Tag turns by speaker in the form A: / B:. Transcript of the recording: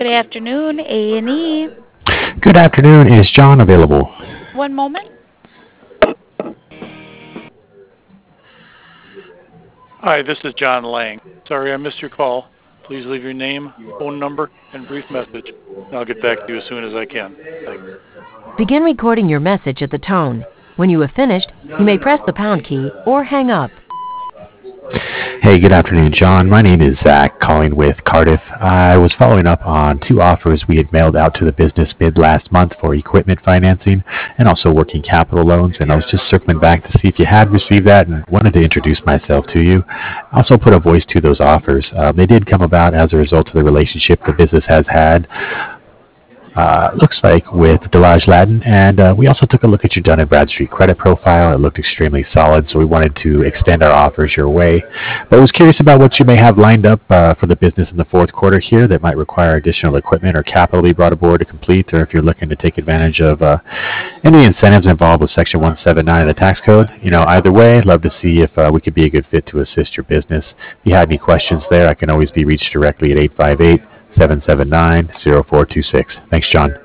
A: Good afternoon, A&E.
B: Good afternoon. Is John available?
A: One moment.
C: Hi, this is John Lang. Sorry I missed your call. Please leave your name, phone number, and brief message, and I'll get back to you as soon as I can. Thanks.
D: Begin recording your message at the tone. When you have finished, you may press the pound key or hang up.
B: Hey, good afternoon, John. My name is Zach, calling with Cardiff. I was following up on two offers we had mailed out to the business mid last month for equipment financing and also working capital loans, and I was just circling back to see if you had received that and wanted to introduce myself to you. I also put a voice to those offers. They did come about as a result of the relationship the business has had looks like with Delage Latin, and we also took a look at your Dun& Bradstreet credit profile. It looked extremely solid, so we wanted to extend our offers your way. But I was curious about what you may have lined up for the business in the fourth quarter here that might require additional equipment or capital to be brought aboard to complete, or if you're looking to take advantage of any incentives involved with Section 179 of the tax code. Either way, I'd love to see if we could be a good fit to assist your business. If you had any questions there, I can always be reached directly at 858 779 0426. Thanks, John.